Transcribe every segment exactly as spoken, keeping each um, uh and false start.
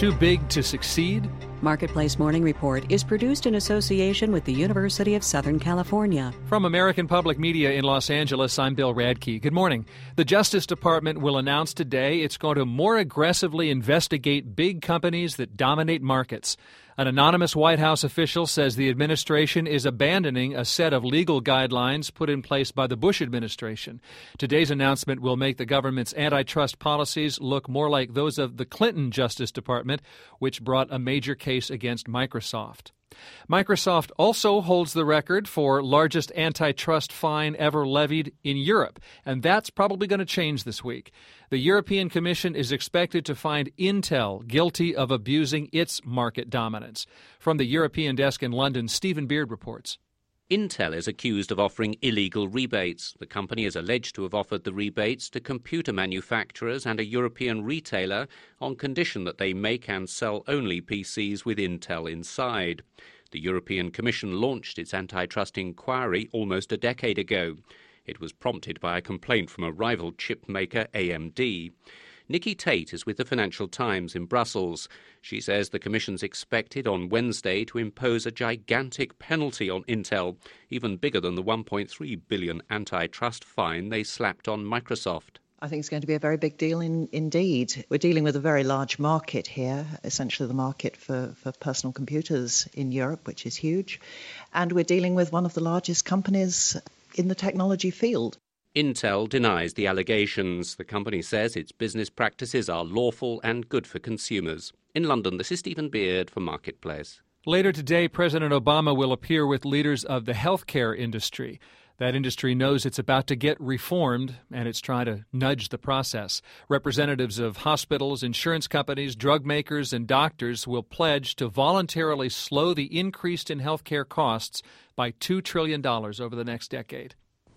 too big to succeed? Marketplace Morning Report is produced in association with the University of Southern California. From American Public Media in Los Angeles, I'm Bill Radke. Good morning. The Justice Department will announce today it's going to more aggressively investigate big companies that dominate markets. An anonymous White House official says the administration is abandoning a set of legal guidelines put in place by the Bush administration. Today's announcement will make the government's antitrust policies look more like those of the Clinton Justice Department, which brought a major case against Microsoft. Microsoft also holds the record for largest antitrust fine ever levied in Europe, and that's probably going to change this week. The European Commission is expected to find Intel guilty of abusing its market dominance. From the European desk in London, Stephen Beard reports. Intel is accused of offering illegal rebates. The company is alleged to have offered the rebates to computer manufacturers and a European retailer on condition that they make and sell only P Cs with Intel inside. The European Commission launched its antitrust inquiry almost a decade ago. It was prompted by a complaint from a rival chip maker, A M D. Nikki Tate is with the Financial Times in Brussels. She says the Commission's expected on Wednesday to impose a gigantic penalty on Intel, even bigger than the one point three billion dollars antitrust fine they slapped on Microsoft. I think it's going to be a very big deal in, indeed. We're dealing with a very large market here, essentially the market for, for personal computers in Europe, which is huge. And we're dealing with one of the largest companies in the technology field. Intel denies the allegations. The company says its business practices are lawful and good for consumers. In London, this is Stephen Beard for Marketplace. Later today, President Obama will appear with leaders of the healthcare industry. That industry knows it's about to get reformed, and it's trying to nudge the process. Representatives of hospitals, insurance companies, drug makers, and doctors will pledge to voluntarily slow the increase in healthcare costs by two trillion dollars over the next decade.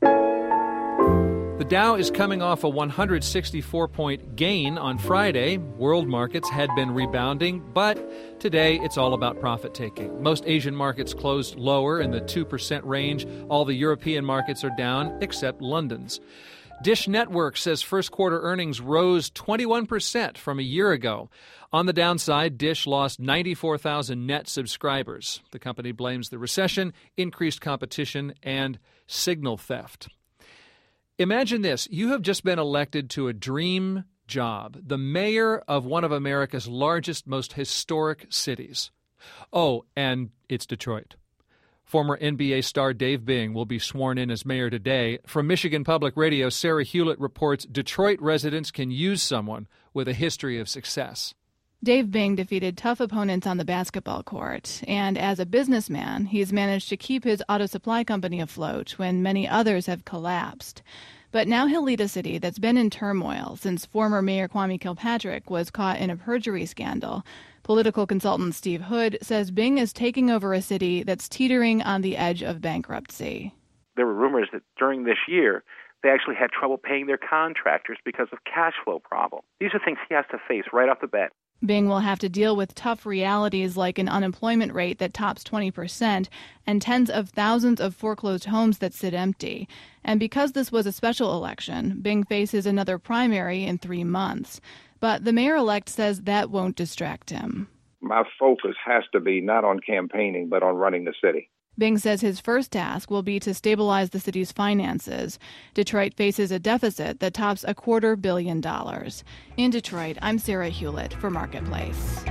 The Dow is coming off a one hundred sixty-four point gain on Friday. World markets had been rebounding, but today it's all about profit-taking. Most Asian markets closed lower in the two percent range. All the European markets are down, except London's. Dish Network says first quarter earnings rose twenty-one percent from a year ago. On the downside, Dish lost ninety-four thousand net subscribers. The company blames the recession, increased competition, and signal theft. Imagine this. You have just been elected to a dream job, the mayor of one of America's largest, most historic cities. Oh, and it's Detroit. Former N B A star Dave Bing will be sworn in as mayor today. From Michigan Public Radio, Sarah Hewlett reports Detroit residents can use someone with a history of success. Dave Bing defeated tough opponents on the basketball court, and as a businessman, he's managed to keep his auto supply company afloat when many others have collapsed. But now he'll lead a city that's been in turmoil since former Mayor Kwame Kilpatrick was caught in a perjury scandal. Political consultant Steve Hood says Bing is taking over a city that's teetering on the edge of bankruptcy. There were rumors that during this year, they actually had trouble paying their contractors because of cash flow problems. These are things he has to face right off the bat. Bing will have to deal with tough realities like an unemployment rate that tops twenty percent and tens of thousands of foreclosed homes that sit empty. And because this was a special election, Bing faces another primary in three months. But the mayor-elect says that won't distract him. My focus has to be not on campaigning, but on running the city. Bing says his first task will be to stabilize the city's finances. Detroit faces a deficit that tops a quarter billion dollars. In Detroit, I'm Sarah Hewlett for Marketplace.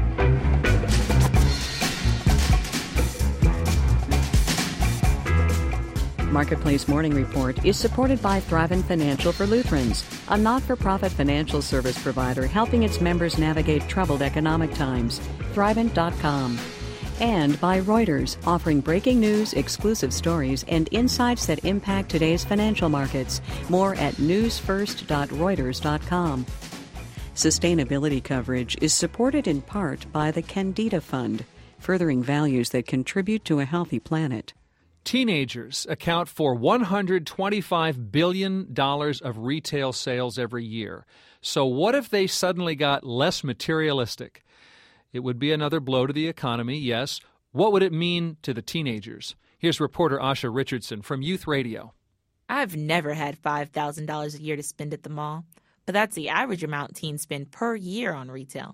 Marketplace Morning Report is supported by Thrivent Financial for Lutherans, a not-for-profit financial service provider helping its members navigate troubled economic times. Thrivent dot com. And by Reuters, offering breaking news, exclusive stories, and insights that impact today's financial markets. More at news first dot reuters dot com. Sustainability coverage is supported in part by the Candida Fund, furthering values that contribute to a healthy planet. Teenagers account for one hundred twenty-five billion dollars of retail sales every year. So what if they suddenly got less materialistic? It would be another blow to the economy, yes. What would it mean to the teenagers? Here's reporter Asha Richardson from Youth Radio. I've never had five thousand dollars a year to spend at the mall, but that's the average amount teens spend per year on retail.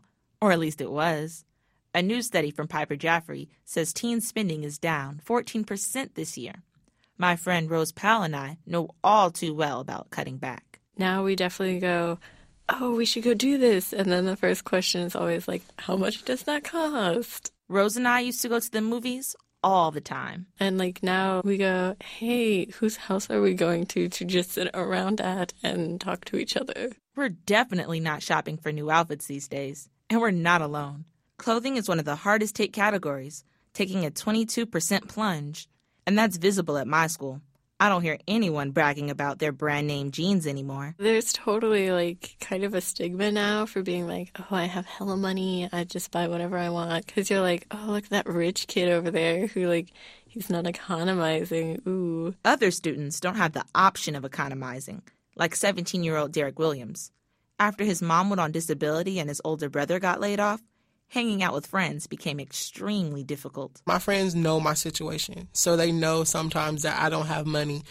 Or at least it was. A new study from Piper Jaffray says teen spending is down fourteen percent this year. My friend Rose Powell and I know all too well about cutting back. Now we definitely go, oh, we should go do this. And then the first question is always like, how much does that cost? Rose and I used to go to the movies all the time. And like now we go, hey, whose house are we going to to just sit around at and talk to each other? We're definitely not shopping for new outfits these days. And we're not alone. Clothing is one of the hardest hit categories, taking a twenty-two percent plunge. And that's visible at my school. I don't hear anyone bragging about their brand name jeans anymore. There's totally like kind of a stigma now for being like, oh, I have hella money, I just buy whatever I want. Because you're like, oh, look at that rich kid over there who like, he's not economizing, ooh. Other students don't have the option of economizing, like seventeen-year-old Derek Williams. After his mom went on disability and his older brother got laid off, hanging out with friends became extremely difficult. My friends know my situation, so they know sometimes that I don't have money,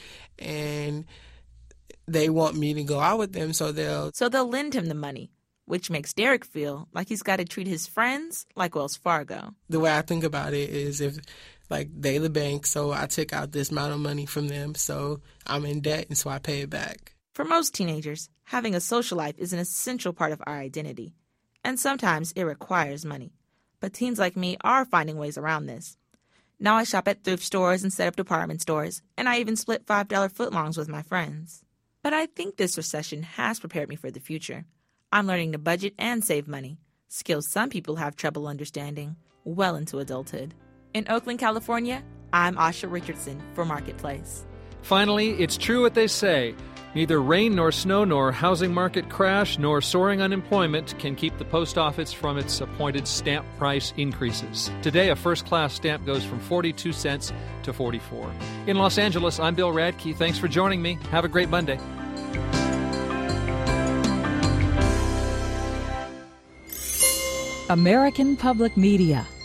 and they want me to go out with them, so they'll... So they'll lend him the money, which makes Derek feel like he's got to treat his friends like Wells Fargo. The way I think about it is if, like, they the bank, so I took out this amount of money from them, so I'm in debt, and so I pay it back. For most teenagers, having a social life is an essential part of our identity. And sometimes it requires money. But teens like me are finding ways around this. Now I shop at thrift stores instead of department stores, and I even split five dollar footlongs with my friends. But I think this recession has prepared me for the future. I'm learning to budget and save money, skills some people have trouble understanding well into adulthood. In Oakland, California, I'm Asha Richardson for Marketplace. Finally, it's true what they say. Neither rain nor snow nor housing market crash nor soaring unemployment can keep the post office from its appointed stamp price increases. Today, a first-class stamp goes from forty-two cents to forty-four. In Los Angeles, I'm Bill Radke. Thanks for joining me. Have a great Monday. American Public Media